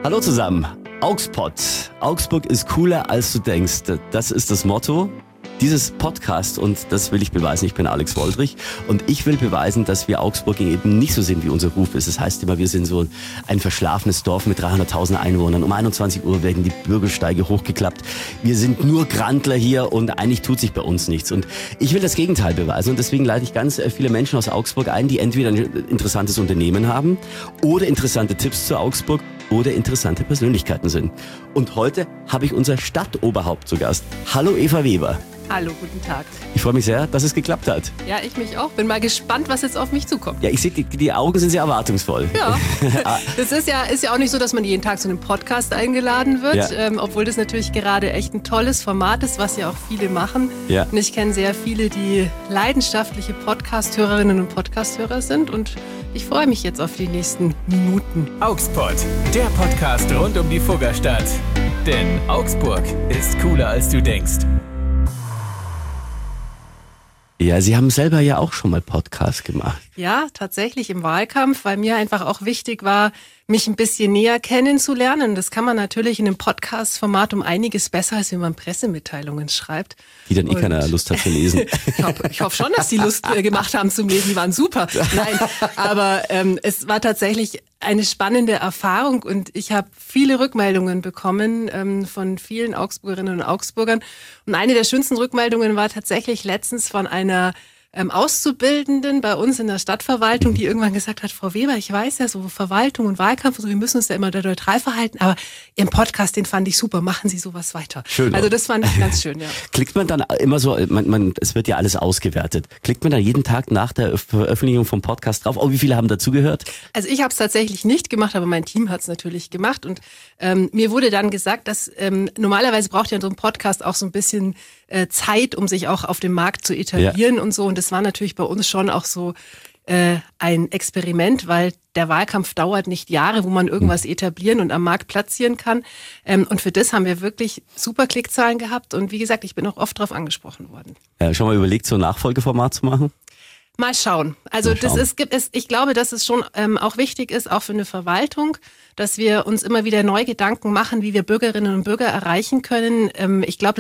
Hallo zusammen, Auxpod. Augsburg ist cooler als du denkst. Das ist das Motto dieses Podcast und das will ich beweisen. Ich bin Alex Woldrich und ich will beweisen, dass wir Augsburg eben nicht so sind, wie unser Ruf ist. Das heißt immer, wir sind so ein verschlafenes Dorf mit 300.000 Einwohnern. Um 21 Uhr werden die Bürgersteige hochgeklappt. Wir sind nur Grandler hier und eigentlich tut sich bei uns nichts. Und ich will das Gegenteil beweisen und deswegen lade ich ganz viele Menschen aus Augsburg ein, die entweder ein interessantes Unternehmen haben oder interessante Tipps zu Augsburg oder interessante Persönlichkeiten sind. Und heute habe ich unser Stadtoberhaupt zu Gast. Hallo Eva Weber. Hallo, guten Tag. Ich freue mich sehr, dass es geklappt hat. Ja, ich mich auch. Bin mal gespannt, was jetzt auf mich zukommt. Ja, ich sehe, die Augen sind sehr erwartungsvoll. Ja, das ist ja auch nicht so, dass man jeden Tag zu einem Podcast eingeladen wird, Ja. Obwohl das natürlich gerade echt ein tolles Format ist, was ja auch viele machen. Ja. Und ich kenne sehr viele, die leidenschaftliche Podcast-Hörerinnen und Podcast-Hörer sind und ich freue mich jetzt auf die nächsten Minuten. Auxpod, der Podcast rund um die Fuggerstadt. Denn Augsburg ist cooler als du denkst. Ja, Sie haben selber ja auch schon mal Podcast gemacht. Ja, tatsächlich im Wahlkampf, weil mir einfach auch wichtig war, mich ein bisschen näher kennenzulernen. Das kann man natürlich in einem Podcast-Format um einiges besser, als wenn man Pressemitteilungen schreibt. Die dann keiner Lust hat zu lesen. Ich hoffe schon, dass die Lust gemacht haben zum Lesen. Die waren super. Nein, aber es war tatsächlich eine spannende Erfahrung und ich habe viele Rückmeldungen bekommen von vielen Augsburgerinnen und Augsburgern. Und eine der schönsten Rückmeldungen war tatsächlich letztens von einer Auszubildenden bei uns in der Stadtverwaltung, die irgendwann gesagt hat, Frau Weber, ich weiß ja, so Verwaltung und Wahlkampf, und so, wir müssen uns ja immer neutral verhalten, aber Ihren Podcast, den fand ich super, machen Sie sowas weiter. Schön. Also das fand ich ganz schön, ja. Klickt man dann immer so, es wird ja alles ausgewertet, klickt man dann jeden Tag nach der Veröffentlichung vom Podcast drauf, wie viele haben dazugehört? Also ich habe es tatsächlich nicht gemacht, aber mein Team hat es natürlich gemacht und mir wurde dann gesagt, dass normalerweise braucht ja so ein Podcast auch so ein bisschen Zeit, um sich auch auf dem Markt zu etablieren und so. Und das war natürlich bei uns schon auch so ein Experiment, weil der Wahlkampf dauert nicht Jahre, wo man irgendwas etablieren und am Markt platzieren kann. Und für das haben wir wirklich super Klickzahlen gehabt. Und wie gesagt, ich bin auch oft drauf angesprochen worden. Schon mal überlegt, so ein Nachfolgeformat zu machen? Mal schauen. Also ich glaube, dass es schon auch wichtig ist, auch für eine Verwaltung, dass wir uns immer wieder neu Gedanken machen, wie wir Bürgerinnen und Bürger erreichen können. Ich glaube,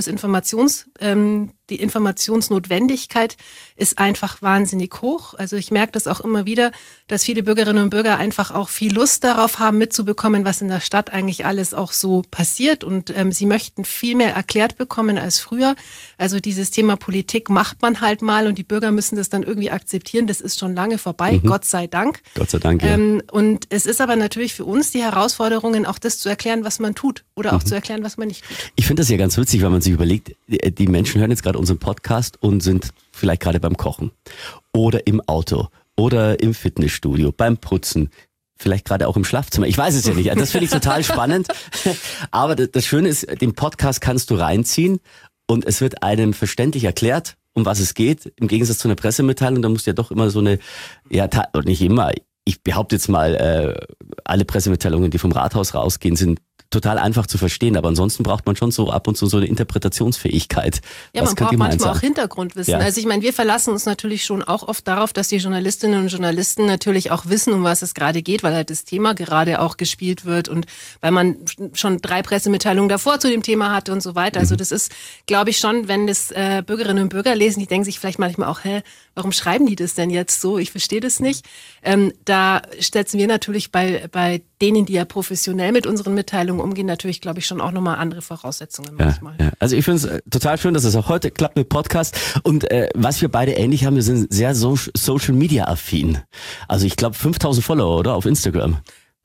die Informationsnotwendigkeit ist einfach wahnsinnig hoch. Also ich merke das auch immer wieder, dass viele Bürgerinnen und Bürger einfach auch viel Lust darauf haben, mitzubekommen, was in der Stadt eigentlich alles auch so passiert. Und sie möchten viel mehr erklärt bekommen als früher. Also dieses Thema Politik macht man halt mal und die Bürger müssen das dann irgendwie akzeptieren. Das ist schon lange vorbei, Gott sei Dank. Gott sei Dank, ja. Und es ist aber natürlich für uns die Herausforderungen, auch das zu erklären, was man tut oder auch zu erklären, was man nicht tut. Ich finde das ja ganz witzig, weil man sich überlegt, die Menschen hören jetzt gerade unseren Podcast und sind vielleicht gerade beim Kochen oder im Auto oder im Fitnessstudio, beim Putzen, vielleicht gerade auch im Schlafzimmer. Ich weiß es ja nicht. Das finde ich total spannend. Aber das Schöne ist, den Podcast kannst du reinziehen und es wird einem verständlich erklärt, um was es geht. Im Gegensatz zu einer Pressemitteilung, da musst du ja doch immer so eine, nicht immer, ich behaupte jetzt mal, alle Pressemitteilungen, die vom Rathaus rausgehen, sind total einfach zu verstehen, aber ansonsten braucht man schon so ab und zu so eine Interpretationsfähigkeit. Ja, man braucht manchmal auch Hintergrundwissen. Ja. Also ich meine, wir verlassen uns natürlich schon auch oft darauf, dass die Journalistinnen und Journalisten natürlich auch wissen, um was es gerade geht, weil halt das Thema gerade auch gespielt wird und weil man schon 3 Pressemitteilungen davor zu dem Thema hatte und so weiter. Also das ist, glaube ich schon, wenn das Bürgerinnen und Bürger lesen, die denken sich vielleicht manchmal auch, warum schreiben die das denn jetzt so? Ich verstehe das nicht. Da setzen wir natürlich bei denen, die ja professionell mit unseren Mitteilungen umgehen, natürlich, glaube ich, schon auch nochmal andere Voraussetzungen manchmal. Ja. Also ich finde es total schön, dass es auch heute klappt mit Podcast. Und was wir beide ähnlich haben, wir sind sehr Social-Media-affin. Also ich glaube 5.000 Follower, oder? Auf Instagram.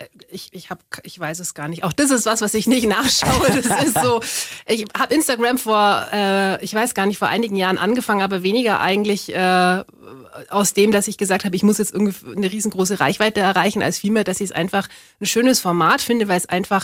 Ich weiß es gar nicht. Auch das ist was ich nicht nachschaue. Das ist so, ich habe Instagram vor einigen Jahren angefangen, aber weniger eigentlich aus dem, dass ich gesagt habe, ich muss jetzt irgendwie eine riesengroße Reichweite erreichen, als vielmehr, dass ich es einfach ein schönes Format finde, weil es einfach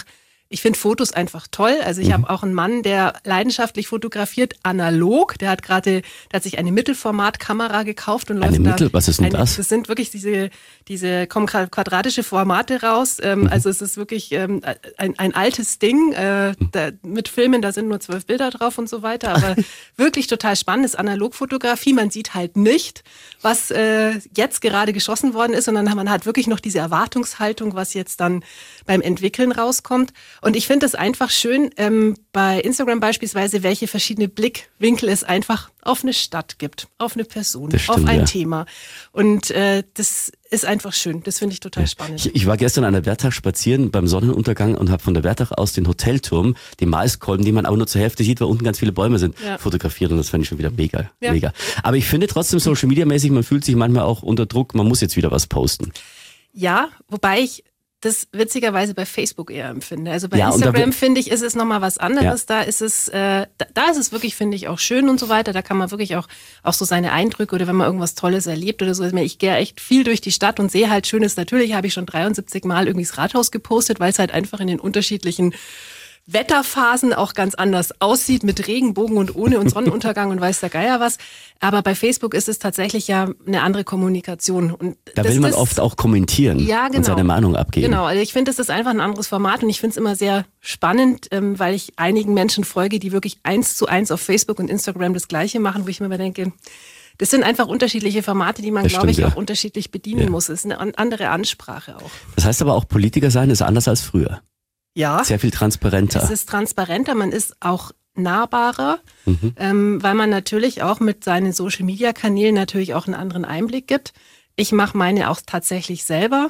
Ich finde Fotos einfach toll. Also ich habe auch einen Mann, der leidenschaftlich fotografiert, analog. Der hat sich eine Mittelformatkamera gekauft und läuft was ist denn das? Das sind wirklich diese kommen quadratische Formate raus. Also es ist wirklich ein altes Ding mit Filmen, da sind nur 12 Bilder drauf und so weiter. Aber wirklich total spannendes Analogfotografie. Man sieht halt nicht, was jetzt gerade geschossen worden ist, sondern man hat wirklich noch diese Erwartungshaltung, was jetzt dann beim Entwickeln rauskommt. Und ich finde es einfach schön, bei Instagram beispielsweise, welche verschiedene Blickwinkel es einfach auf eine Stadt gibt, auf eine Person, auf ein Thema. Und das ist einfach schön. Das finde ich total spannend. Ich war gestern an der Wertach spazieren beim Sonnenuntergang und habe von der Wertach aus den Hotelturm, den Maiskolben, den man aber nur zur Hälfte sieht, weil unten ganz viele Bäume sind, fotografiert. Und das fand ich schon wieder mega. Aber ich finde trotzdem Social Media mäßig, man fühlt sich manchmal auch unter Druck, man muss jetzt wieder was posten. Ja, wobei ich das witzigerweise bei Facebook eher empfinde. Also bei Instagram, finde ich, ist es nochmal was anderes. Da ist es wirklich, finde ich, auch schön und so weiter. Da kann man wirklich auch so seine Eindrücke oder wenn man irgendwas Tolles erlebt oder so. Ich gehe echt viel durch die Stadt und sehe halt Schönes. Natürlich habe ich schon 73 Mal irgendwie das Rathaus gepostet, weil es halt einfach in den unterschiedlichen Wetterphasen auch ganz anders aussieht, mit Regenbogen und ohne und Sonnenuntergang und weiß der Geier was. Aber bei Facebook ist es tatsächlich ja eine andere Kommunikation. Und da will man oft auch kommentieren und seine Meinung abgeben. Genau, also ich finde, das ist einfach ein anderes Format und ich finde es immer sehr spannend, weil ich einigen Menschen folge, die wirklich 1:1 auf Facebook und Instagram das Gleiche machen, wo ich mir immer denke, das sind einfach unterschiedliche Formate, die man, glaube ich, auch unterschiedlich bedienen muss. Es ist eine andere Ansprache auch. Das heißt aber auch, Politiker sein ist anders als früher. Ja. Sehr viel transparenter. Es ist transparenter, man ist auch nahbarer, weil man natürlich auch mit seinen Social-Media-Kanälen natürlich auch einen anderen Einblick gibt. Ich mache meine auch tatsächlich selber.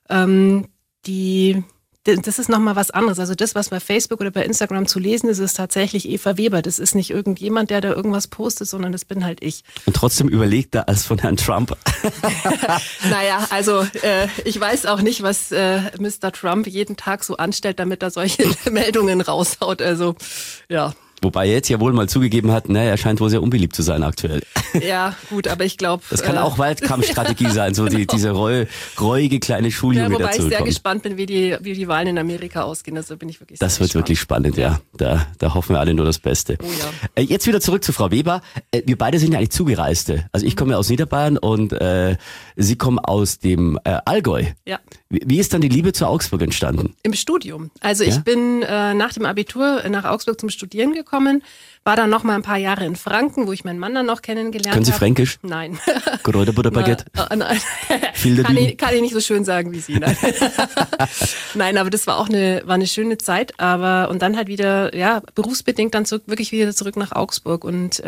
Das ist nochmal was anderes. Also das, was bei Facebook oder bei Instagram zu lesen ist, ist tatsächlich Eva Weber. Das ist nicht irgendjemand, der da irgendwas postet, sondern das bin halt ich. Und trotzdem überlegter als von Herrn Trump. Naja, also ich weiß auch nicht, was Mr. Trump jeden Tag so anstellt, damit er solche Meldungen raushaut. Also ja. Wobei er jetzt ja wohl mal zugegeben hat, er scheint wohl sehr unbeliebt zu sein aktuell. Ja, gut, aber ich glaube... Das kann auch Wahlkampfstrategie sein, so diese reuige kleine Schuljunge dazu. Wobei ich sehr gespannt bin, wie die Wahlen in Amerika ausgehen. Also bin ich wirklich sehr gespannt. Das wird wirklich spannend, ja. Da hoffen wir alle nur das Beste. Oh ja. Jetzt wieder zurück zu Frau Weber. Wir beide sind ja eigentlich Zugereiste. Also ich komme ja aus Niederbayern und Sie kommen aus dem Allgäu. Ja. Wie ist dann die Liebe zu Augsburg entstanden? Im Studium. Also ich bin nach dem Abitur nach Augsburg zum Studieren gekommen, war dann noch mal ein paar Jahre in Franken, wo ich meinen Mann dann noch kennengelernt habe. Können Sie Fränkisch? Nein. Baguette? Nein. Kann ich nicht so schön sagen wie Sie. Nein, nein, aber das war auch eine schöne Zeit. Und dann halt wieder, berufsbedingt dann wirklich wieder zurück nach Augsburg. Und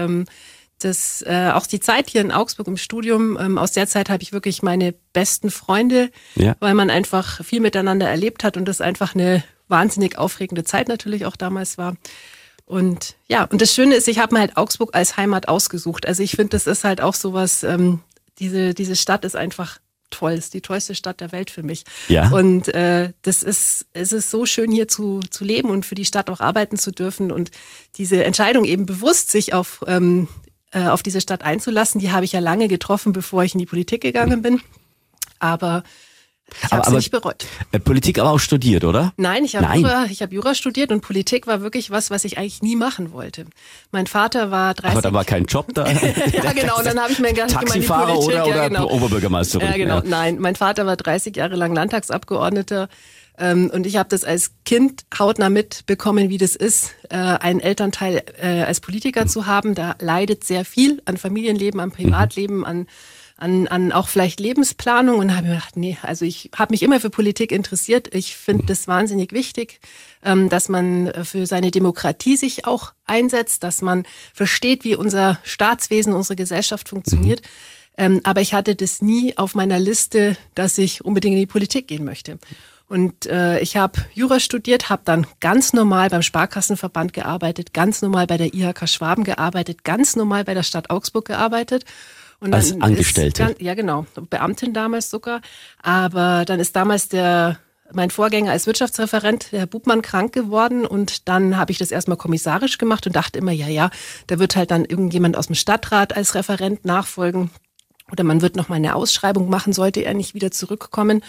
auch die Zeit hier in Augsburg im Studium, aus der Zeit habe ich wirklich meine besten Freunde, weil man einfach viel miteinander erlebt hat und das einfach eine wahnsinnig aufregende Zeit natürlich auch damals war. Und und das Schöne ist, ich habe mir halt Augsburg als Heimat ausgesucht. Also ich finde, das ist halt auch sowas, diese Stadt ist einfach toll. Es ist die tollste Stadt der Welt für mich. Ja. Und es ist so schön hier zu leben und für die Stadt auch arbeiten zu dürfen. Und diese Entscheidung eben bewusst, sich auf diese Stadt einzulassen, die habe ich ja lange getroffen, bevor ich in die Politik gegangen bin. Aber ich habe es nicht bereut. Politik aber auch studiert, oder? Nein, ich habe Jura studiert und Politik war wirklich was ich eigentlich nie machen wollte. Mein Vater war 30... Aber da war kein Job da? Ja, genau. Und dann habe ich mir gar nicht Taxifahrer oder Oberbürgermeisterin? Ja, genau. Ja. Nein, mein Vater war 30 Jahre lang Landtagsabgeordneter. Und ich habe das als Kind hautnah mitbekommen, wie das ist, einen Elternteil als Politiker zu haben. Da leidet sehr viel an Familienleben, an Privatleben, an auch vielleicht Lebensplanung und habe mir gedacht, nee, also ich habe mich immer für Politik interessiert. Ich finde das wahnsinnig wichtig, dass man für seine Demokratie sich auch einsetzt, dass man versteht, wie unser Staatswesen, unsere Gesellschaft funktioniert. Aber ich hatte das nie auf meiner Liste, dass ich unbedingt in die Politik gehen möchte. Und ich habe Jura studiert, habe dann ganz normal beim Sparkassenverband gearbeitet, ganz normal bei der IHK Schwaben gearbeitet, ganz normal bei der Stadt Augsburg gearbeitet. Und als Angestellte? Ja, genau. Beamtin damals sogar. Aber dann ist damals mein Vorgänger als Wirtschaftsreferent, der Herr Bubmann, krank geworden. Und dann habe ich das erstmal kommissarisch gemacht und dachte immer, da wird halt dann irgendjemand aus dem Stadtrat als Referent nachfolgen. Oder man wird noch mal eine Ausschreibung machen, sollte er nicht wieder zurückkommen.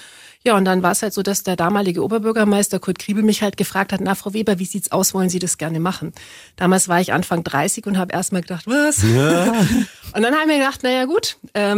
Ja, und dann war es halt so, dass der damalige Oberbürgermeister Kurt Kriebel mich halt gefragt hat, na Frau Weber, wie sieht's aus, wollen Sie das gerne machen? Damals war ich Anfang 30 und habe erstmal gedacht, was? Ja. Und dann habe ich mir gedacht, naja gut,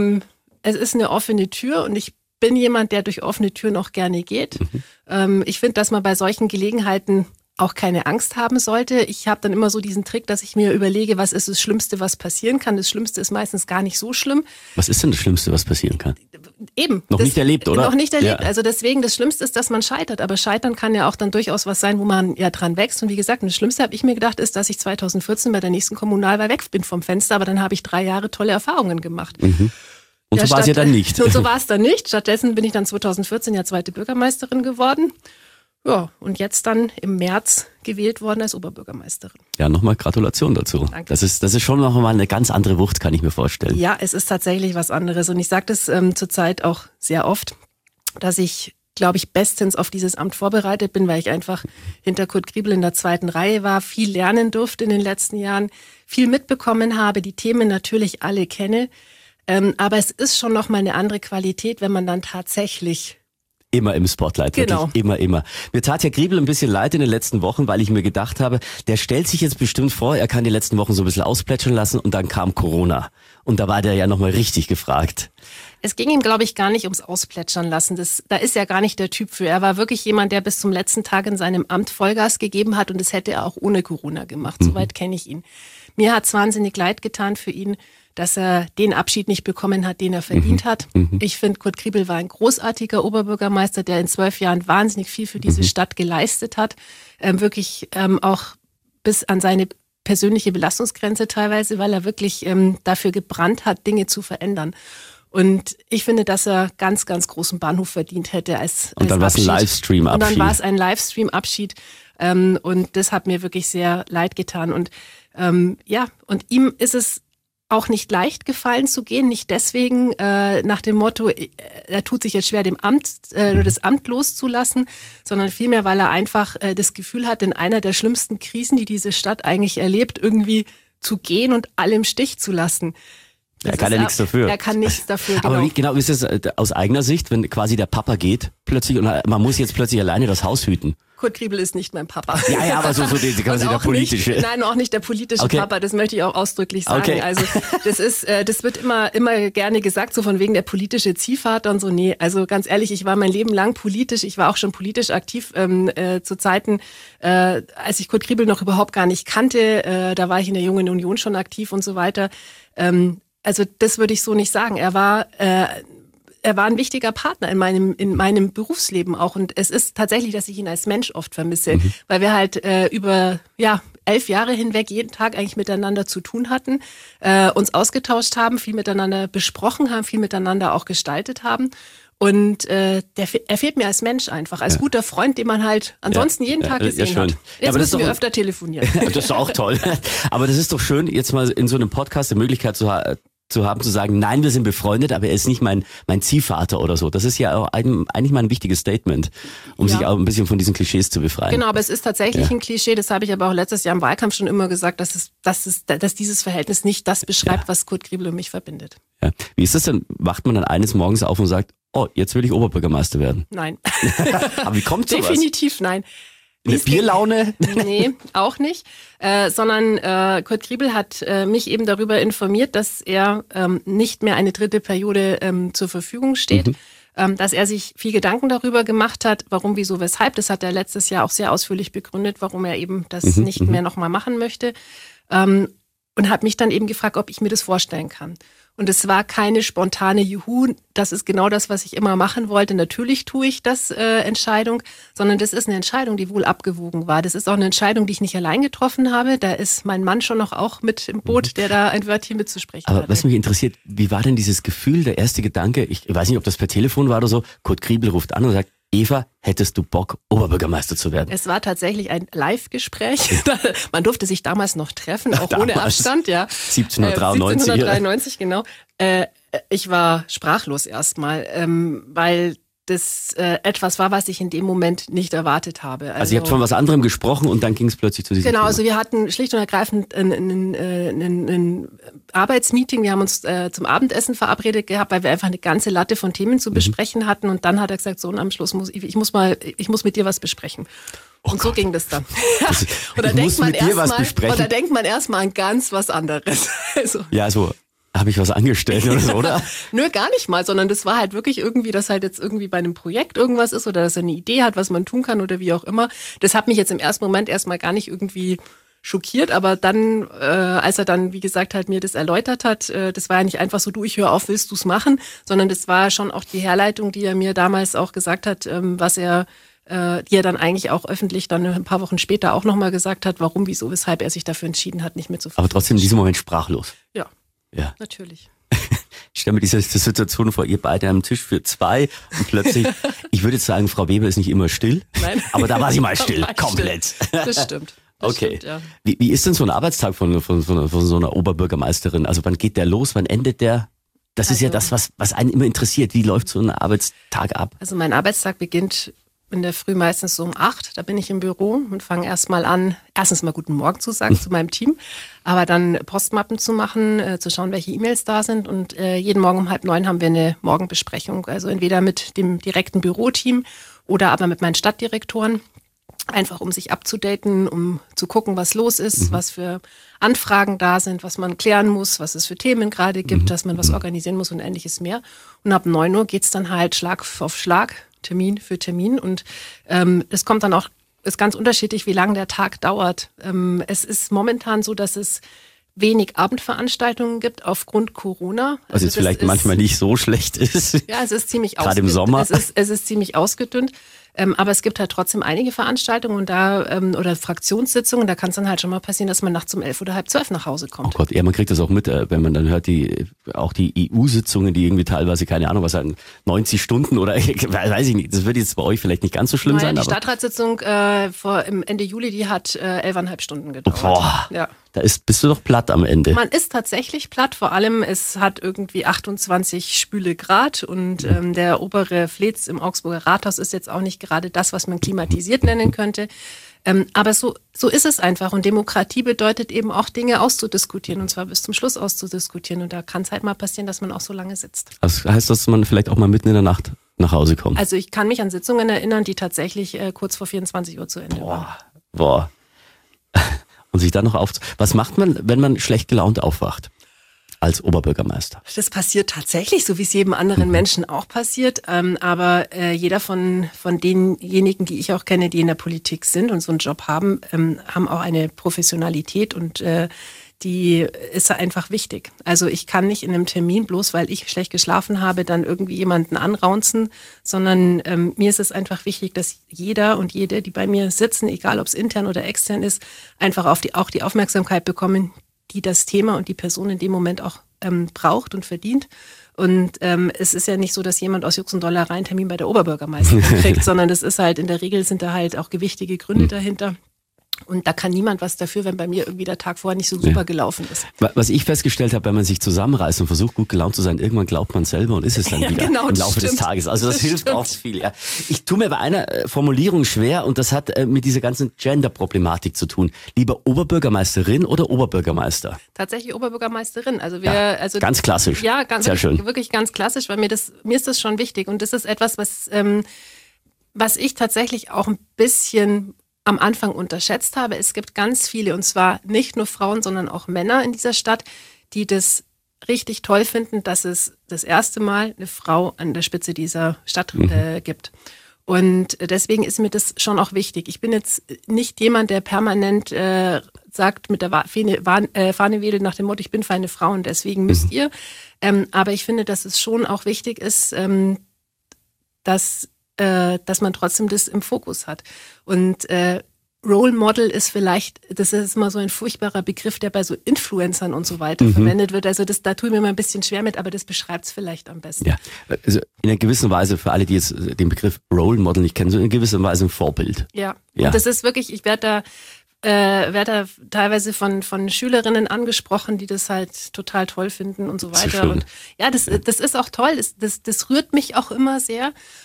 es ist eine offene Tür und ich bin jemand, der durch offene Türen auch gerne geht. Ich finde, dass man bei solchen Gelegenheiten auch keine Angst haben sollte. Ich habe dann immer so diesen Trick, dass ich mir überlege, was ist das Schlimmste, was passieren kann. Das Schlimmste ist meistens gar nicht so schlimm. Was ist denn das Schlimmste, was passieren kann? Eben. Noch nicht erlebt, oder? Noch nicht erlebt. Ja. Also deswegen, das Schlimmste ist, dass man scheitert. Aber scheitern kann ja auch dann durchaus was sein, wo man ja dran wächst. Und wie gesagt, das Schlimmste, habe ich mir gedacht, ist, dass ich 2014 bei der nächsten Kommunalwahl weg bin vom Fenster. Aber dann habe ich 3 Jahre tolle Erfahrungen gemacht. Und ja, so war es ja dann nicht. So war es dann nicht. Stattdessen bin ich dann 2014 ja zweite Bürgermeisterin geworden. Ja, und jetzt dann im März gewählt worden als Oberbürgermeisterin. Ja, nochmal Gratulation dazu. Danke. Das ist schon nochmal eine ganz andere Wucht, kann ich mir vorstellen. Ja, es ist tatsächlich was anderes. Und ich sage das zurzeit auch sehr oft, dass ich, glaube ich, bestens auf dieses Amt vorbereitet bin, weil ich einfach hinter Kurt Kriebel in der 2. Reihe war, viel lernen durfte in den letzten Jahren, viel mitbekommen habe, die Themen natürlich alle kenne. Aber es ist schon nochmal eine andere Qualität, wenn man dann tatsächlich immer im Spotlight, genau. Wirklich immer. Mir tat ja Kriebel ein bisschen leid in den letzten Wochen, weil ich mir gedacht habe, der stellt sich jetzt bestimmt vor, er kann die letzten Wochen so ein bisschen ausplätschern lassen und dann kam Corona. Und da war der ja nochmal richtig gefragt. Es ging ihm, glaube ich, gar nicht ums Ausplätschern lassen. Da ist er gar nicht der Typ für. Er war wirklich jemand, der bis zum letzten Tag in seinem Amt Vollgas gegeben hat und das hätte er auch ohne Corona gemacht. Soweit kenne ich ihn. Mir hat es wahnsinnig leid getan für ihn, dass er den Abschied nicht bekommen hat, den er verdient hat. Ich finde, Kurt Kriebel war ein großartiger Oberbürgermeister, der in 12 Jahren wahnsinnig viel für diese Stadt geleistet hat. Wirklich auch bis an seine persönliche Belastungsgrenze teilweise, weil er wirklich dafür gebrannt hat, Dinge zu verändern. Und ich finde, dass er ganz, ganz großen Bahnhof verdient hätte als Und dann war es ein Livestream-Abschied. Und dann war es ein Livestream-Abschied. Und das hat mir wirklich sehr leid getan. Und und ihm ist es auch nicht leicht gefallen zu gehen, nicht deswegen nach dem Motto, er tut sich jetzt schwer, das Amt loszulassen, sondern vielmehr, weil er einfach das Gefühl hat, in einer der schlimmsten Krisen, die diese Stadt eigentlich erlebt, irgendwie zu gehen und alle im Stich zu lassen. Er kann ja nichts dafür. Er kann nichts dafür, genau. Aber wie genau ist es aus eigener Sicht, wenn quasi der Papa geht plötzlich und man muss jetzt plötzlich alleine das Haus hüten? Kurt Kriebel ist nicht mein Papa. Ja, aber so quasi der politische. Nein, auch nicht der politische Papa, das möchte ich auch ausdrücklich sagen. Okay. Also das wird immer gerne gesagt, so von wegen der politische Ziehvater und so. Nee, also ganz ehrlich, ich war mein Leben lang politisch, ich war auch schon politisch aktiv zu Zeiten, als ich Kurt Kriebel noch überhaupt gar nicht kannte, da war ich in der Jungen Union schon aktiv und so weiter. Also das würde ich so nicht sagen. Er war ein wichtiger Partner in meinem Berufsleben auch. Und es ist tatsächlich, dass ich ihn als Mensch oft vermisse, weil wir halt über 11 Jahre hinweg jeden Tag eigentlich miteinander zu tun hatten, uns ausgetauscht haben, viel miteinander besprochen haben, viel miteinander auch gestaltet haben. Und er fehlt mir als Mensch einfach, als guter Freund, den man halt ansonsten jeden Tag gesehen hat. Jetzt müssen wir öfter telefonieren. Das ist auch toll. Aber das ist doch schön, jetzt mal in so einem Podcast die Möglichkeit zu haben, zu sagen, nein, wir sind befreundet, aber er ist nicht mein Ziehvater oder so. Das ist ja auch eigentlich mal ein wichtiges Statement, um sich auch ein bisschen von diesen Klischees zu befreien. Genau, aber es ist tatsächlich ein Klischee, das habe ich aber auch letztes Jahr im Wahlkampf schon immer gesagt, dass dieses Verhältnis nicht das beschreibt, was Kurt Kriebel und mich verbindet. Ja. Wie ist das denn? Wacht man dann eines Morgens auf und sagt, oh, jetzt will ich Oberbürgermeister werden? Nein. Aber wie kommt sowas? Definitiv nein. Eine Bierlaune? Nee, auch nicht. Sondern Kurt Kriebel hat mich eben darüber informiert, dass er nicht mehr eine 3. Periode zur Verfügung steht. Dass er sich viel Gedanken darüber gemacht hat, warum, wieso, weshalb. Das hat er letztes Jahr auch sehr ausführlich begründet, warum er eben das nicht mehr nochmal machen möchte. Und hat mich dann eben gefragt, ob ich mir das vorstellen kann. Und es war keine spontane Juhu, das ist genau das, was ich immer machen wollte. Natürlich tue ich das Entscheidung, sondern das ist eine Entscheidung, die wohl abgewogen war. Das ist auch eine Entscheidung, die ich nicht allein getroffen habe. Da ist mein Mann schon noch auch mit im Boot, der da ein Wörtchen mitzusprechen hat. Aber was mich interessiert, wie war denn dieses Gefühl, der erste Gedanke, ich weiß nicht, ob das per Telefon war oder so, Kurt Kriebel ruft an und sagt, Eva, hättest du Bock, Oberbürgermeister zu werden? Es war tatsächlich ein Live-Gespräch. Man durfte sich damals noch treffen, auch ohne Abstand. Ja. 1793. 1793, genau. Ich war sprachlos erstmal, weil das etwas war, was ich in dem Moment nicht erwartet habe. Also ihr habt von was anderem gesprochen und dann ging es plötzlich zu diesem Thema. Genau, also wir hatten schlicht und ergreifend ein Arbeitsmeeting. Wir haben uns zum Abendessen verabredet gehabt, weil wir einfach eine ganze Latte von Themen zu besprechen hatten. Und dann hat er gesagt, so, und am Schluss muss ich muss mit dir was besprechen. Und so ging das dann. Und da denkt man erstmal an ganz was anderes. Also. Ja, so. Habe ich was angestellt oder so, oder? Nö, gar nicht mal, sondern das war halt wirklich irgendwie, dass halt jetzt irgendwie bei einem Projekt irgendwas ist oder dass er eine Idee hat, was man tun kann oder wie auch immer. Das hat mich jetzt im ersten Moment erstmal gar nicht irgendwie schockiert, aber dann, als er dann, wie gesagt, halt mir das erläutert hat, das war ja nicht einfach so, du, ich höre auf, willst du's machen, sondern das war schon auch die Herleitung, die er mir damals auch gesagt hat, die er dann eigentlich auch öffentlich dann ein paar Wochen später auch nochmal gesagt hat, warum, wieso, weshalb er sich dafür entschieden hat, nicht mehr zu fahren. Aber trotzdem in diesem Moment sprachlos. Ja, natürlich. Ich stelle mir diese Situation vor, ihr beide am Tisch für zwei und plötzlich, ich würde jetzt sagen, Frau Weber ist nicht immer still, Nein. Aber da war sie mal still, komplett. Das stimmt. Okay. Stimmt, ja. Wie ist denn so ein Arbeitstag von so einer Oberbürgermeisterin? Also wann geht der los, wann endet der? Das ist ja das, was einen immer interessiert. Wie läuft so ein Arbeitstag ab? Also mein Arbeitstag beginnt in der Früh meistens so um 8. Da bin ich im Büro und fange erstmal an, erstens mal guten Morgen zu sagen zu meinem Team, aber dann Postmappen zu machen, zu schauen, welche E-Mails da sind. Und jeden Morgen um 8:30 haben wir eine Morgenbesprechung. Also entweder mit dem direkten Büroteam oder aber mit meinen Stadtdirektoren. Einfach um sich abzudaten, um zu gucken, was los ist, was für Anfragen da sind, was man klären muss, was es für Themen gerade gibt, dass man was organisieren muss und ähnliches mehr. Und ab 9 Uhr geht's dann halt Schlag auf Schlag, Termin für Termin. Und es kommt dann auch, ist ganz unterschiedlich, wie lange der Tag dauert. Es ist momentan so, dass es wenig Abendveranstaltungen gibt aufgrund Corona. Also jetzt vielleicht manchmal nicht so schlecht ist. Ja, es ist ziemlich gerade im Sommer. Es ist ziemlich ausgedünnt. Aber es gibt halt trotzdem einige Veranstaltungen und oder Fraktionssitzungen, da kann es dann halt schon mal passieren, dass man nachts um 11 oder halb 12 nach Hause kommt. Oh Gott, ja, man kriegt das auch mit, wenn man dann hört, auch die EU-Sitzungen, die irgendwie teilweise, keine Ahnung, was sagen, 90 Stunden oder weiß ich nicht, das wird jetzt bei euch vielleicht nicht ganz so schlimm sein. Die Stadtratssitzung im Ende Juli, die hat 11,5 Stunden gedauert. Boah, ja. Bist du doch platt am Ende. Man ist tatsächlich platt, vor allem es hat irgendwie 28 Spüle Grad und der obere Flez im Augsburger Rathaus ist jetzt auch nicht gerade das, was man klimatisiert nennen könnte. Aber so ist es einfach und Demokratie bedeutet eben auch Dinge auszudiskutieren und zwar bis zum Schluss auszudiskutieren und da kann es halt mal passieren, dass man auch so lange sitzt. Das heißt, dass man vielleicht auch mal mitten in der Nacht nach Hause kommt? Also ich kann mich an Sitzungen erinnern, die tatsächlich kurz vor 24 Uhr zu Ende waren. Boah. Und sich dann noch was macht man, wenn man schlecht gelaunt aufwacht? Als Oberbürgermeister. Das passiert tatsächlich, so wie es jedem anderen Menschen auch passiert. Aber jeder von denjenigen, die ich auch kenne, die in der Politik sind und so einen Job haben, haben auch eine Professionalität und die ist einfach wichtig. Also ich kann nicht in einem Termin, bloß weil ich schlecht geschlafen habe, dann irgendwie jemanden anraunzen, sondern mir ist es einfach wichtig, dass jeder und jede, die bei mir sitzen, egal ob es intern oder extern ist, einfach auch die Aufmerksamkeit bekommen, die das Thema und die Person in dem Moment auch braucht und verdient. Und es ist ja nicht so, dass jemand aus Jux und Dollerei einen Termin bei der Oberbürgermeisterin kriegt, sondern das ist halt, in der Regel sind da halt auch gewichtige Gründe dahinter. Und da kann niemand was dafür, wenn bei mir irgendwie der Tag vorher nicht so super gelaufen ist. Was ich festgestellt habe, wenn man sich zusammenreißt und versucht, gut gelaunt zu sein, irgendwann glaubt man selber und ist es dann wieder im Laufe des Tages. Also das hilft oft viel. Ja. Ich tue mir bei einer Formulierung schwer und das hat mit dieser ganzen Gender-Problematik zu tun. Lieber Oberbürgermeisterin oder Oberbürgermeister? Tatsächlich Oberbürgermeisterin. Also ganz klassisch. Ja, sehr schön. Wirklich ganz klassisch, weil mir ist das schon wichtig. Und das ist etwas, was ich tatsächlich auch ein bisschen am Anfang unterschätzt habe. Es gibt ganz viele, und zwar nicht nur Frauen, sondern auch Männer in dieser Stadt, die das richtig toll finden, dass es das erste Mal eine Frau an der Spitze dieser Stadt gibt. Und deswegen ist mir das schon auch wichtig. Ich bin jetzt nicht jemand, der permanent sagt, mit der Fahne wedelt nach dem Motto, ich bin für eine Frau und deswegen müsst ihr. Aber ich finde, dass es schon auch wichtig ist, dass man trotzdem das im Fokus hat. Und Role Model ist vielleicht, das ist immer so ein furchtbarer Begriff, der bei so Influencern und so weiter verwendet wird. Also da tue ich mir mal ein bisschen schwer mit, aber das beschreibt es vielleicht am besten. Ja, also in einer gewissen Weise, für alle, die jetzt den Begriff Role Model nicht kennen, so in gewisser Weise ein Vorbild. Ja. Und das ist wirklich, ich werde da teilweise von Schülerinnen angesprochen, die das halt total toll finden und so weiter. So und ja, das ist auch toll. Das rührt mich auch immer sehr.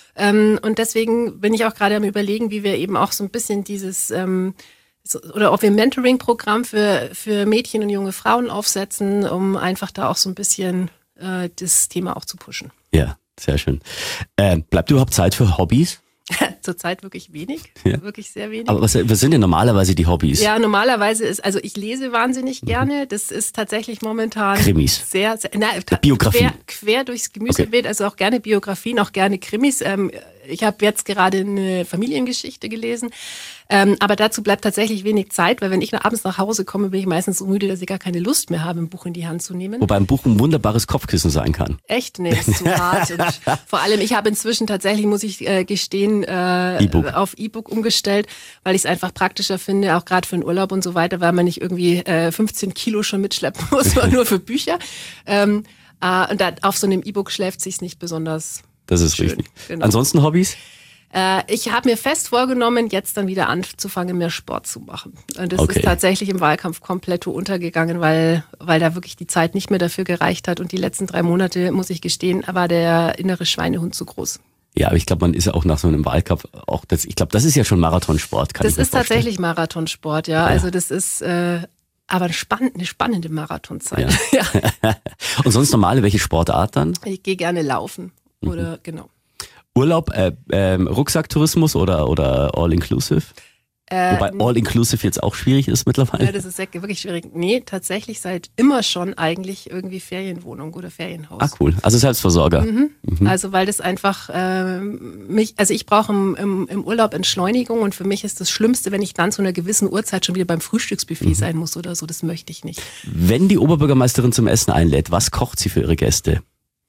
Und deswegen bin ich auch gerade am Überlegen, wie wir eben auch so ein bisschen dieses oder ob wir ein Mentoring-Programm für Mädchen und junge Frauen aufsetzen, um einfach da auch so ein bisschen das Thema auch zu pushen. Ja, sehr schön. Bleibt überhaupt Zeit für Hobbys? Zurzeit wirklich wenig, wirklich sehr wenig. Aber was sind denn normalerweise die Hobbys? Ja, normalerweise also ich lese wahnsinnig gerne. Das ist tatsächlich momentan Krimis. sehr Biografien. Quer durchs Gemüsebeet, also auch gerne Biografien, auch gerne Krimis. Ich habe jetzt gerade eine Familiengeschichte gelesen, aber dazu bleibt tatsächlich wenig Zeit, weil wenn ich abends nach Hause komme, bin ich meistens so müde, dass ich gar keine Lust mehr habe, ein Buch in die Hand zu nehmen. Wobei ein Buch ein wunderbares Kopfkissen sein kann. Echt? Nee, ist zu hart. Und vor allem, ich habe inzwischen tatsächlich, muss ich gestehen, auf E-Book umgestellt, weil ich es einfach praktischer finde, auch gerade für den Urlaub und so weiter, weil man nicht irgendwie 15 Kilo schon mitschleppen muss, nur für Bücher. Und da, auf so einem E-Book schläft sich's nicht besonders. Das ist schön. richtig. Genau. Ansonsten Hobbys? Ich habe mir fest vorgenommen, jetzt dann wieder anzufangen, mehr Sport zu machen. Und das ist tatsächlich im Wahlkampf komplett untergegangen, weil da wirklich die Zeit nicht mehr dafür gereicht hat. Und die letzten 3 Monate, muss ich gestehen, war der innere Schweinehund zu groß. Ja, aber ich glaube, man ist ja auch nach so einem Wahlkampf auch, ich glaube, das ist ja schon Marathonsport. Das ist tatsächlich Marathonsport, ja. Also das ist aber eine spannende Marathonzeit. Ja. Und sonst normale, welche Sportart dann? Ich gehe gerne laufen oder genau. Urlaub, Rucksacktourismus oder All-Inclusive? Wobei All-Inclusive jetzt auch schwierig ist mittlerweile. Ja, das ist wirklich schwierig. Nee, tatsächlich seit immer schon eigentlich irgendwie Ferienwohnung oder Ferienhaus. Ah, cool. Also Selbstversorger. Also weil das einfach ich brauche im Urlaub Entschleunigung und für mich ist das Schlimmste, wenn ich dann zu einer gewissen Uhrzeit schon wieder beim Frühstücksbuffet sein muss oder so. Das möchte ich nicht. Wenn die Oberbürgermeisterin zum Essen einlädt, was kocht sie für ihre Gäste?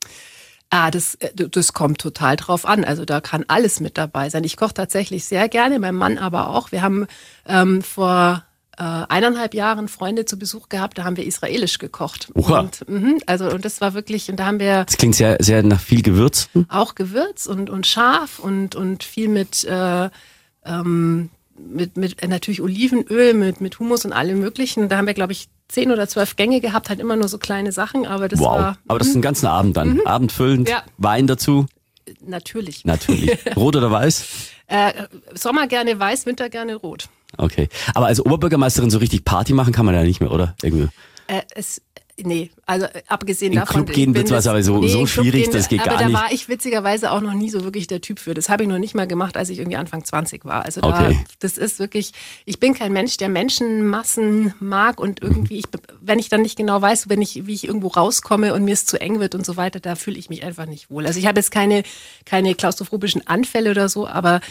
Das kommt total drauf an. Also da kann alles mit dabei sein. Ich koche tatsächlich sehr gerne, mein Mann aber auch. Wir haben vor 1,5 Jahren Freunde zu Besuch gehabt, da haben wir israelisch gekocht. Oha. Und das war wirklich, und da haben wir... Das klingt sehr, sehr nach viel Gewürz. Auch Gewürz und scharf und viel mit natürlich Olivenöl, mit Hummus und allem Möglichen. Da haben wir, glaube ich, 10 oder 12 Gänge gehabt, halt immer nur so kleine Sachen, aber das war... Aber das ist einen ganzen Abend dann. Abendfüllend, ja. Wein dazu. Natürlich. Rot oder weiß? Sommer gerne weiß, Winter gerne rot. Okay. Aber als Oberbürgermeisterin so richtig Party machen kann man ja nicht mehr, oder? Irgendwie. Nee, also abgesehen in davon... Club gehen wird es aber so schwierig, das geht gar nicht. Aber da war ich witzigerweise auch noch nie so wirklich der Typ für. Das habe ich noch nicht mal gemacht, als ich irgendwie Anfang 20 war. Also das ist wirklich... Ich bin kein Mensch, der Menschenmassen mag und irgendwie, wenn ich dann nicht genau weiß, wie ich irgendwo rauskomme und mir es zu eng wird und so weiter, da fühle ich mich einfach nicht wohl. Also ich habe jetzt keine klaustrophobischen Anfälle oder so, aber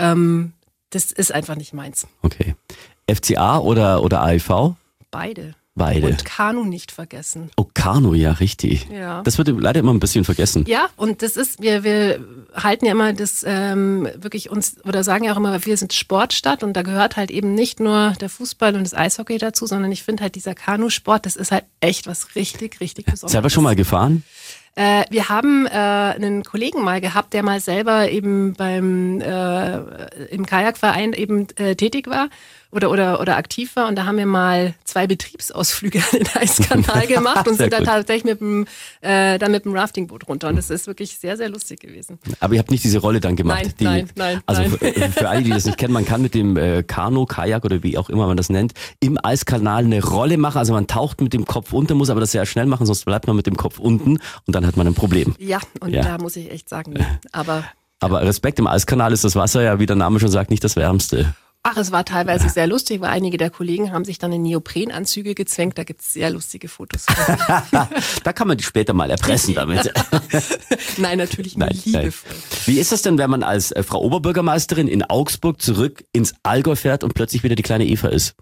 das ist einfach nicht meins. Okay. FCA oder AIV? Beide. Und Kanu nicht vergessen. Oh, Kanu, ja, richtig. Ja. Das wird leider immer ein bisschen vergessen. Ja, und das ist, wir halten ja immer das wirklich uns, oder sagen ja auch immer, wir sind Sportstadt und da gehört halt eben nicht nur der Fußball und das Eishockey dazu, sondern ich finde halt dieser Kanusport, das ist halt echt was richtig Besonderes. Selber schon mal gefahren? Wir haben einen Kollegen mal gehabt, der mal selber eben im Kajakverein eben tätig war oder aktiv war und da haben wir mal 2 Betriebsausflüge an den Eiskanal gemacht und sind da tatsächlich mit dem Raftingboot runter und das ist wirklich sehr, sehr lustig gewesen. Aber ihr habt nicht diese Rolle dann gemacht? Nein. Also für alle, die das nicht kennen, man kann mit dem Kanu, Kajak oder wie auch immer man das nennt, im Eiskanal eine Rolle machen, also man taucht mit dem Kopf unter, muss aber das sehr schnell machen, sonst bleibt man mit dem Kopf unten und dann hat man ein Problem. Ja, und da muss ich echt sagen, aber Respekt, im Eiskanal ist das Wasser ja, wie der Name schon sagt, nicht das Wärmste. Ach, es war teilweise sehr lustig, weil einige der Kollegen haben sich dann in Neoprenanzüge gezwängt. Da gibt es sehr lustige Fotos. Da kann man die später mal erpressen damit. Nein, natürlich nur liebevoll. Wie ist das denn, wenn man als Frau Oberbürgermeisterin in Augsburg zurück ins Allgäu fährt und plötzlich wieder die kleine Eva ist?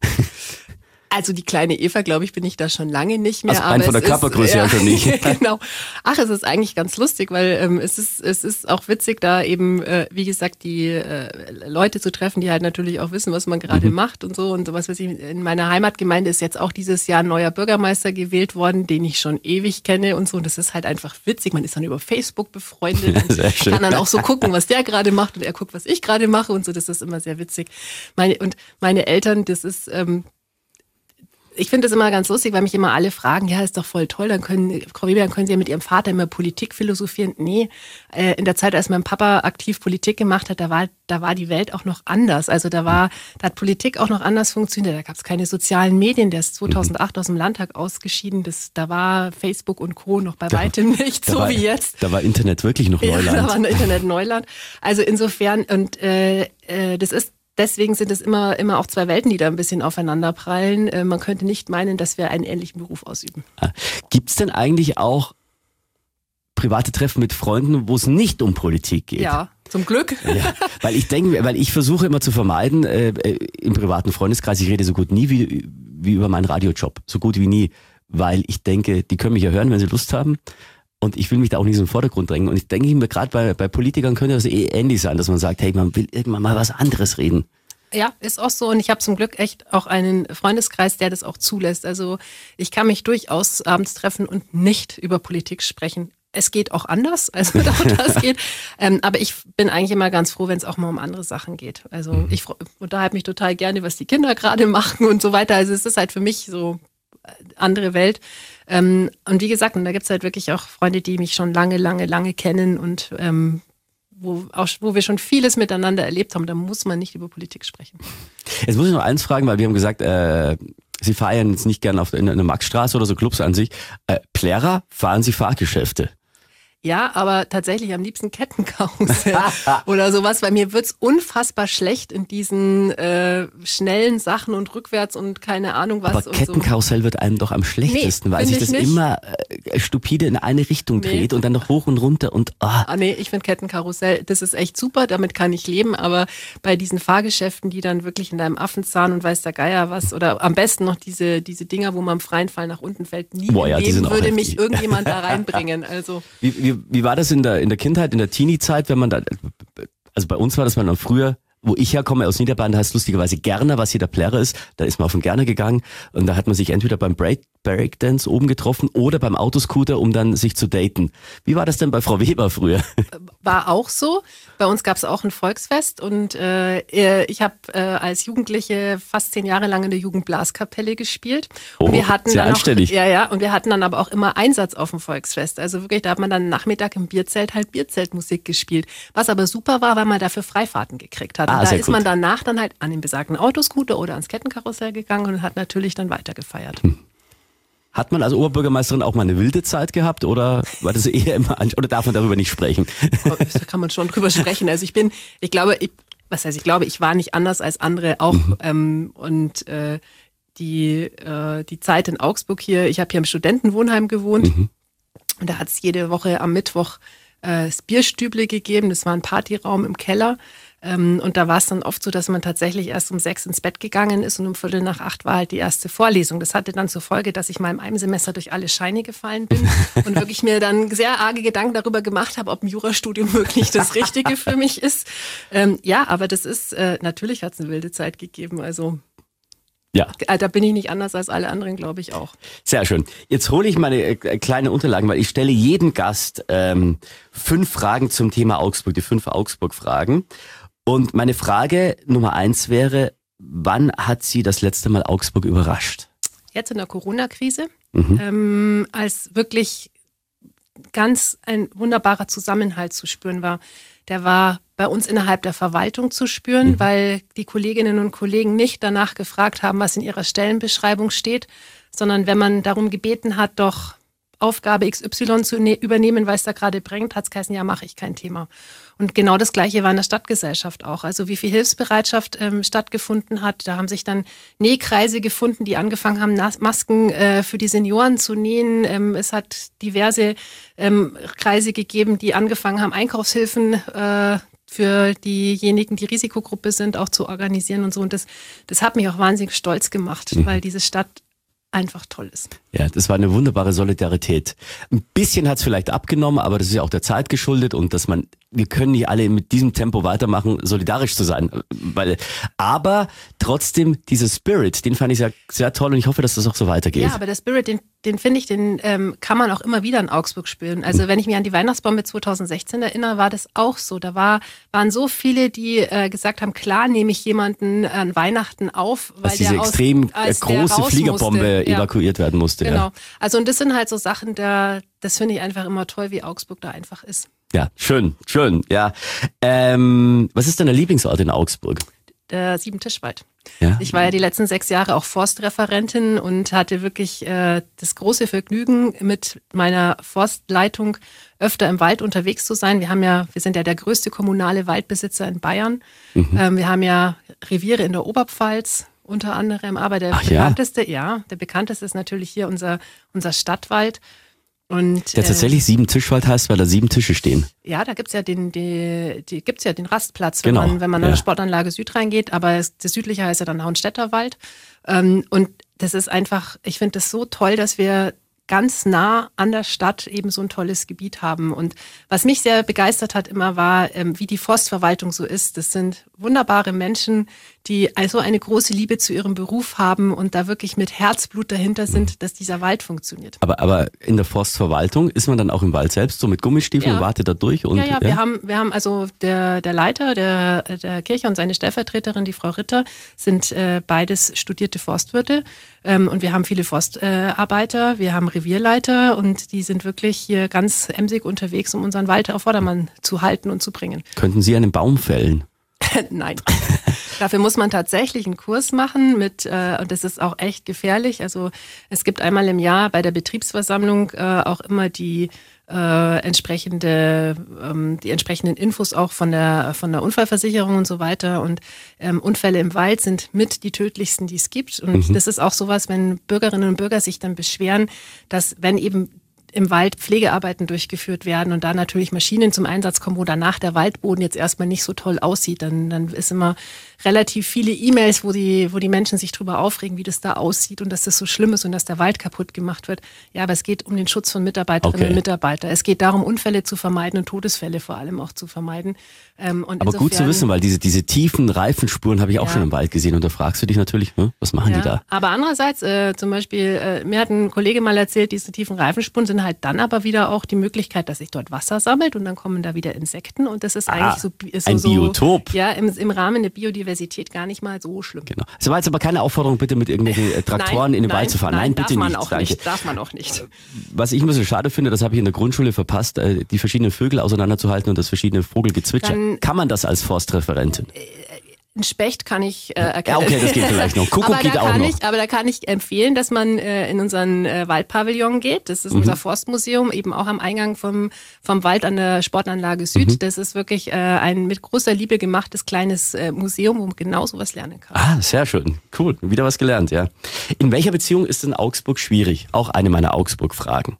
Also die kleine Eva, glaube ich, bin ich da schon lange nicht mehr. Also rein von der Körpergröße ja schon nicht. Genau. Ach, es ist eigentlich ganz lustig, weil es ist auch witzig, da eben, wie gesagt, die Leute zu treffen, die halt natürlich auch wissen, was man gerade macht und so. Und was weiß ich, in meiner Heimatgemeinde ist jetzt auch dieses Jahr ein neuer Bürgermeister gewählt worden, den ich schon ewig kenne und so. Und das ist halt einfach witzig. Man ist dann über Facebook befreundet und kann dann auch so gucken, was der gerade macht und er guckt, was ich gerade mache und so. Das ist immer sehr witzig. Meine Eltern, das ist... Ich finde das immer ganz lustig, weil mich immer alle fragen, ja, ist doch voll toll, Frau Weber, dann können Sie ja mit Ihrem Vater immer Politik philosophieren. Nee, in der Zeit, als mein Papa aktiv Politik gemacht hat, da war die Welt auch noch anders. Also da hat Politik auch noch anders funktioniert. Da gab es keine sozialen Medien. Der ist 2008 aus dem Landtag ausgeschieden. Da war Facebook und Co. noch bei weitem nicht so wie jetzt. Da war Internet wirklich noch Neuland. Ja, da war Internet Neuland. Also insofern, und deswegen sind es immer auch zwei Welten, die da ein bisschen aufeinander prallen. Man könnte nicht meinen, dass wir einen ähnlichen Beruf ausüben. Gibt es denn eigentlich auch private Treffen mit Freunden, wo es nicht um Politik geht? Ja, zum Glück. Ja, weil ich versuche immer zu vermeiden, im privaten Freundeskreis, ich rede so gut nie wie über meinen Radiojob. So gut wie nie. Weil ich denke, die können mich ja hören, wenn sie Lust haben. Und ich will mich da auch nicht so im Vordergrund drängen. Und ich denke mir, gerade bei Politikern könnte das ähnlich sein, dass man sagt, hey, man will irgendwann mal was anderes reden. Ja, ist auch so. Und ich habe zum Glück echt auch einen Freundeskreis, der das auch zulässt. Also ich kann mich durchaus abends treffen und nicht über Politik sprechen. Es geht auch anders, also das geht. Aber ich bin eigentlich immer ganz froh, wenn es auch mal um andere Sachen geht. Also ich unterhalte mich total gerne, was die Kinder gerade machen und so weiter. Also es ist halt für mich so andere Welt. Und wie gesagt, und da gibt es halt wirklich auch Freunde, die mich schon lange kennen und wo wir schon vieles miteinander erlebt haben. Da muss man nicht über Politik sprechen. Jetzt muss ich noch eins fragen, weil wir haben gesagt, Sie feiern jetzt nicht gerne in der Maxstraße oder so Clubs an sich. Plärrer, fahren Sie Fahrgeschäfte? Ja, aber tatsächlich am liebsten Kettenkarussell oder sowas, weil mir wird's unfassbar schlecht in diesen schnellen Sachen und rückwärts und keine Ahnung was. Aber Kettenkarussell wird einem doch am schlechtesten, weil sich das nicht immer stupide in eine Richtung dreht und dann noch hoch und runter und nee, ich finde Kettenkarussell, das ist echt super, damit kann ich leben, aber bei diesen Fahrgeschäften, die dann wirklich in deinem Affenzahn und weiß der Geier was, oder am besten noch diese Dinger, wo man im freien Fall nach unten fällt, nie im Leben würde mich irgendjemand da reinbringen. Also Wie war das in der Kindheit, in der Teenie-Zeit, wenn man da, also bei uns war das mal noch früher, wo ich herkomme aus Niederbayern, da heißt lustigerweise Gerner, was hier der Plärrer ist, da ist man auf den Gerner gegangen und da hat man sich entweder beim Breakdance oben getroffen oder beim Autoscooter, um dann sich zu daten. Wie war das denn bei Frau Weber früher? War auch so. Bei uns gab es auch ein Volksfest und ich habe als Jugendliche fast 10 Jahre lang in der Jugendblaskapelle gespielt. Und wir hatten sehr dann anständig. Und wir hatten dann aber auch immer Einsatz auf dem Volksfest. Also wirklich, da hat man dann Nachmittag im Bierzelt halt Bierzeltmusik gespielt. Was aber super war, weil man dafür Freifahrten gekriegt hat. Und da ist man danach dann halt an den besagten Autoscooter oder ans Kettenkarussell gegangen und hat natürlich dann weiter gefeiert. Hat man als Oberbürgermeisterin auch mal eine wilde Zeit gehabt oder war das eher immer, oder darf man darüber nicht sprechen? Da kann man schon drüber sprechen. Also ich glaube, ich war nicht anders als andere auch. Die Zeit in Augsburg hier, ich habe hier im Studentenwohnheim gewohnt und da hat es jede Woche am Mittwoch das Bierstüble gegeben. Das war ein Partyraum im Keller. Und da war es dann oft so, dass man tatsächlich erst um 6 ins Bett gegangen ist und um 7:45 war halt die erste Vorlesung. Das hatte dann zur Folge, dass ich mal in einem Semester durch alle Scheine gefallen bin und wirklich mir dann sehr arge Gedanken darüber gemacht habe, ob ein Jurastudium wirklich das Richtige für mich ist. Ja, aber das ist, natürlich hat es eine wilde Zeit gegeben, also... Ja. Da bin ich nicht anders als alle anderen, glaube ich auch. Sehr schön. Jetzt hole ich meine kleine Unterlagen, weil ich stelle jedem Gast 5 Fragen zum Thema Augsburg, die 5 Augsburg-Fragen. Und meine Frage Nummer 1 wäre, wann hat Sie das letzte Mal Augsburg überrascht? Jetzt in der Corona-Krise, als wirklich ganz ein wunderbarer Zusammenhalt zu spüren war. Der war bei uns innerhalb der Verwaltung zu spüren, weil die Kolleginnen und Kollegen nicht danach gefragt haben, was in ihrer Stellenbeschreibung steht, sondern wenn man darum gebeten hat, doch Aufgabe XY zu übernehmen, weil es da gerade brennt, hat es geheißen, ja, mache ich, kein Thema. Und genau das Gleiche war in der Stadtgesellschaft auch. Also wie viel Hilfsbereitschaft stattgefunden hat. Da haben sich dann Nähkreise gefunden, die angefangen haben, Masken für die Senioren zu nähen. Es hat diverse Kreise gegeben, die angefangen haben, Einkaufshilfen für diejenigen, die Risikogruppe sind, auch zu organisieren und so. Und das hat mich auch wahnsinnig stolz gemacht, weil diese Stadt einfach toll ist. Ja, das war eine wunderbare Solidarität. Ein bisschen hat es vielleicht abgenommen, aber das ist ja auch der Zeit geschuldet und dass man wir können nicht alle mit diesem Tempo weitermachen, solidarisch zu sein. Aber trotzdem, dieser Spirit, den fand ich sehr, sehr toll und ich hoffe, dass das auch so weitergeht. Ja, aber der Spirit, den finde ich, den kann man auch immer wieder in Augsburg spüren. Also wenn ich mich an die Weihnachtsbombe 2016 erinnere, war das auch so. Da waren so viele, die gesagt haben, klar nehme ich jemanden an Weihnachten auf, weil als diese extrem große Fliegerbombe evakuiert werden musste. Genau. Also und das sind halt so Sachen, das finde ich einfach immer toll, wie Augsburg da einfach ist. Ja, schön, ja. Was ist dein Lieblingsort in Augsburg? Der Siebentischwald. Ja. Ich war ja die letzten 6 Jahre auch Forstreferentin und hatte wirklich das große Vergnügen, mit meiner Forstleitung öfter im Wald unterwegs zu sein. Wir sind ja der größte kommunale Waldbesitzer in Bayern. Wir haben ja Reviere in der Oberpfalz unter anderem, aber der bekannteste ist natürlich hier unser Stadtwald. Und, der tatsächlich Siebentischwald heißt, weil da 7 Tische stehen. Ja, da gibt's ja den Rastplatz, genau, wenn man an der Sportanlage Süd reingeht, aber das südliche heißt ja dann Hauenstädter Wald. Und das ist einfach, ich finde das so toll, dass wir ganz nah an der Stadt eben so ein tolles Gebiet haben. Und was mich sehr begeistert hat immer war, wie die Forstverwaltung so ist. Das sind wunderbare Menschen, die also eine große Liebe zu ihrem Beruf haben und da wirklich mit Herzblut dahinter sind, dass dieser Wald funktioniert. Aber in der Forstverwaltung ist man dann auch im Wald selbst so mit Gummistiefeln und wartet da durch? Und, ja. Wir haben also der Leiter der Kirche und seine Stellvertreterin, die Frau Ritter, sind beides studierte Forstwirte. Und wir haben viele Forstarbeiter, wir haben Revierleiter und die sind wirklich hier ganz emsig unterwegs, um unseren Wald auf Vordermann zu halten und zu bringen. Könnten Sie einen Baum fällen? Nein. Dafür muss man tatsächlich einen Kurs machen und das ist auch echt gefährlich. Also es gibt einmal im Jahr bei der Betriebsversammlung auch immer die entsprechenden Infos auch von der Unfallversicherung und so weiter. Und Unfälle im Wald sind mit die tödlichsten, die es gibt. Und das ist auch sowas, wenn Bürgerinnen und Bürger sich dann beschweren, dass wenn eben im Wald Pflegearbeiten durchgeführt werden und da natürlich Maschinen zum Einsatz kommen, wo danach der Waldboden jetzt erstmal nicht so toll aussieht, dann ist immer relativ viele E-Mails, wo die Menschen sich drüber aufregen, wie das da aussieht und dass das so schlimm ist und dass der Wald kaputt gemacht wird. Ja, aber es geht um den Schutz von Mitarbeiterinnen und Mitarbeitern. Es geht darum, Unfälle zu vermeiden und Todesfälle vor allem auch zu vermeiden. Aber gut zu wissen, weil diese tiefen Reifenspuren habe ich auch schon im Wald gesehen und da fragst du dich natürlich, was machen die da? Aber andererseits, zum Beispiel, mir hat ein Kollege mal erzählt, diese tiefen Reifenspuren sind halt dann aber wieder auch die Möglichkeit, dass sich dort Wasser sammelt und dann kommen da wieder Insekten und das ist eigentlich ein Biotop. Ja, im Rahmen der Biodiversität gar nicht mal so schlimm. Genau. Es war jetzt aber keine Aufforderung, bitte mit irgendwelchen Traktoren in den Wald zu fahren. Nein, bitte nicht. Darf man auch nicht. Was ich immer so schade finde, das habe ich in der Grundschule verpasst, die verschiedenen Vögel auseinanderzuhalten und das verschiedene Vogelgezwitscher. Kann man das als Forstreferentin? Ein Specht kann ich erkennen. Ja, okay, das geht vielleicht noch. Kuckuck geht auch noch. Aber da kann ich empfehlen, dass man in unseren Waldpavillon geht. Das ist unser Forstmuseum, eben auch am Eingang vom Wald an der Sportanlage Süd. Das ist wirklich ein mit großer Liebe gemachtes kleines Museum, wo man genau sowas lernen kann. Sehr schön. Cool. Wieder was gelernt, ja. In welcher Beziehung ist denn Augsburg schwierig? Auch eine meiner Augsburg-Fragen.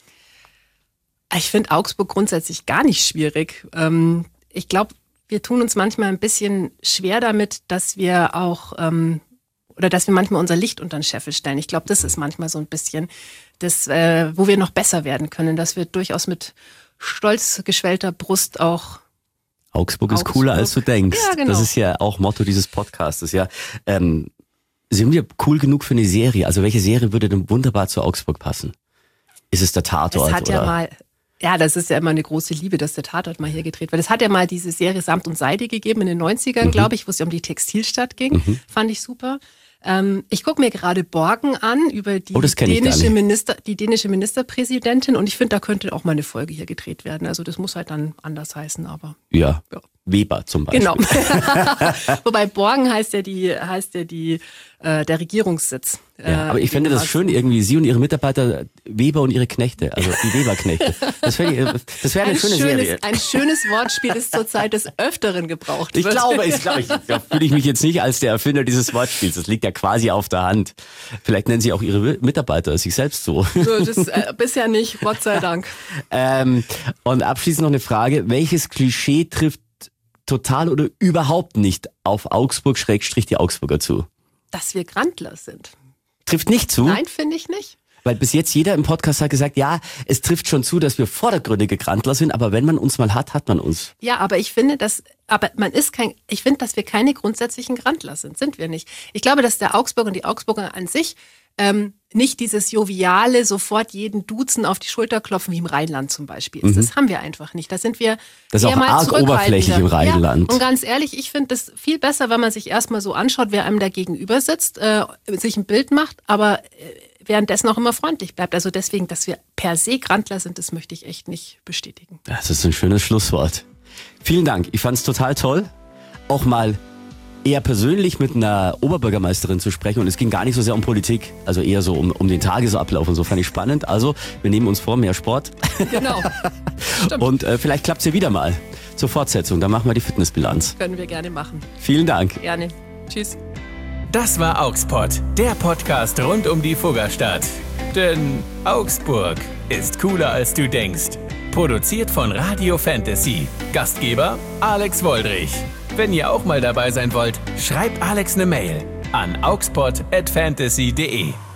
Ich finde Augsburg grundsätzlich gar nicht schwierig. Ich glaube, wir tun uns manchmal ein bisschen schwer damit, dass wir auch dass wir manchmal unser Licht unter den Scheffel stellen. Ich glaube, das ist manchmal so ein bisschen das, wo wir noch besser werden können, dass wir durchaus mit stolz geschwellter Brust auch Augsburg ist cooler, als du denkst. Ja, genau. Das ist ja auch Motto dieses Podcastes, ja. Sind wir cool genug für eine Serie? Also welche Serie würde denn wunderbar zu Augsburg passen? Ist es der Tatort? Es hat ja, das ist ja immer eine große Liebe, dass der Tatort mal hier gedreht wird. Es hat ja mal diese Serie Samt und Seide gegeben in den 90ern, glaube ich, wo es ja um die Textilstadt ging. Fand ich super. Ich gucke mir gerade Borgen an über die dänische Ministerpräsidentin und ich finde, da könnte auch mal eine Folge hier gedreht werden. Also das muss halt dann anders heißen, aber ja. Weber zum Beispiel. Genau. Wobei Borgen heißt ja der Regierungssitz. Ja, aber ich finde das schön irgendwie, Sie und Ihre Mitarbeiter, Weber und Ihre Knechte, also die Weberknechte. Das wäre eine schöne Serie. Ein schönes Wortspiel ist zurzeit des Öfteren gebraucht wird. Da fühle ich mich jetzt nicht als der Erfinder dieses Wortspiels. Das liegt ja quasi auf der Hand. Vielleicht nennen Sie auch Ihre Mitarbeiter sich selbst so. Das bisher nicht, Gott sei Dank. Und abschließend noch eine Frage. Welches Klischee trifft total oder überhaupt nicht auf Augsburg / die Augsburger zu? Dass wir Grandler sind. Trifft nicht zu? Nein, finde ich nicht. Weil bis jetzt jeder im Podcast hat gesagt, ja, es trifft schon zu, dass wir vordergründige Grandler sind, aber wenn man uns mal hat, hat man uns. Ja, aber ich finde, dass wir keine grundsätzlichen Grandler sind wir nicht. Ich glaube, dass der Augsburger und die Augsburger an sich nicht dieses joviale, sofort jeden duzen, auf die Schulter klopfen, wie im Rheinland zum Beispiel. Das haben wir einfach nicht. Da sind wir das ist eher auch mal arg oberflächlich im Rheinland. Ja, und ganz ehrlich, ich finde es viel besser, wenn man sich erstmal so anschaut, wer einem da gegenüber sitzt, sich ein Bild macht, aber währenddessen auch immer freundlich bleibt. Also deswegen, dass wir per se Grandler sind, das möchte ich echt nicht bestätigen. Das ist ein schönes Schlusswort. Vielen Dank. Ich fand es total toll, auch mal eher persönlich mit einer Oberbürgermeisterin zu sprechen. Und es ging gar nicht so sehr um Politik, also eher so um den Tagesablauf und so. Fand ich spannend. Also, wir nehmen uns vor, mehr Sport. Genau. Und vielleicht klappt es ja wieder mal zur Fortsetzung. Dann machen wir die Fitnessbilanz. Können wir gerne machen. Vielen Dank. Gerne. Tschüss. Das war Augspod, der Podcast rund um die Fuggerstadt. Denn Augsburg ist cooler als du denkst. Produziert von Radio Fantasy. Gastgeber Alex Woldrich. Wenn ihr auch mal dabei sein wollt, schreibt Alex eine Mail an augspod@fantasy.de.